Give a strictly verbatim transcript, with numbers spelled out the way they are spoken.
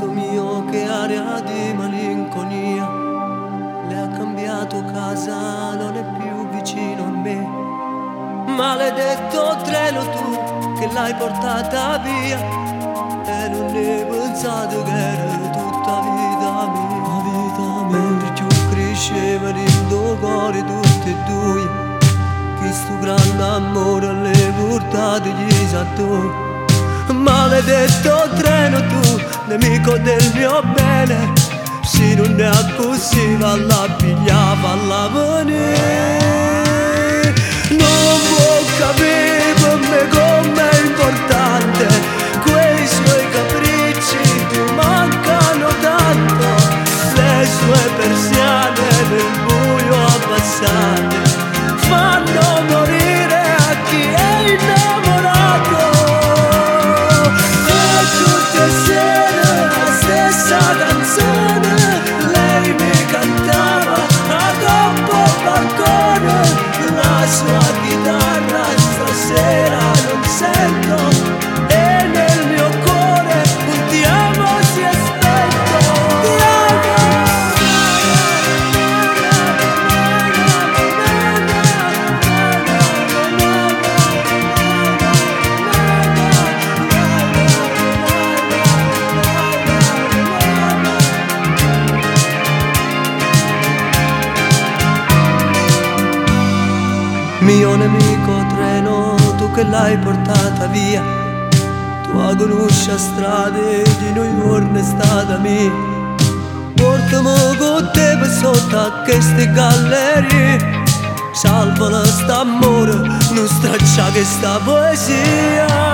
ragazzo mio che aria di malinconia, le ha cambiato casa, non è più vicino a me. Maledetto treno tu che l'hai portata via, e non ne pensato che era tutta vita mia, vita mia. Mentre più cresceva in tuo cuore tutti e due, che sto grande amore le portate gli sa tu. Maledetto treno tu, nemico del mio bene, se non è così valla a pigliare, valla a venire. Non può capire per me com'è importante, quei suoi capricci ti mancano tanto, le sue persiane nel buio abbassate fanno morire a chi è innamorato. Canzone, lei mi cantava a troppo balcone, la sua chitarra stasera non sento, e nel mio cuore un ti amo si è spento. Ti amo. Mio nemico treno, tu che l'hai portata via, tua conosce strade di New York è stata mia. Portami con te per sotto a queste gallerie, salvala st'amore, non straccia questa poesia.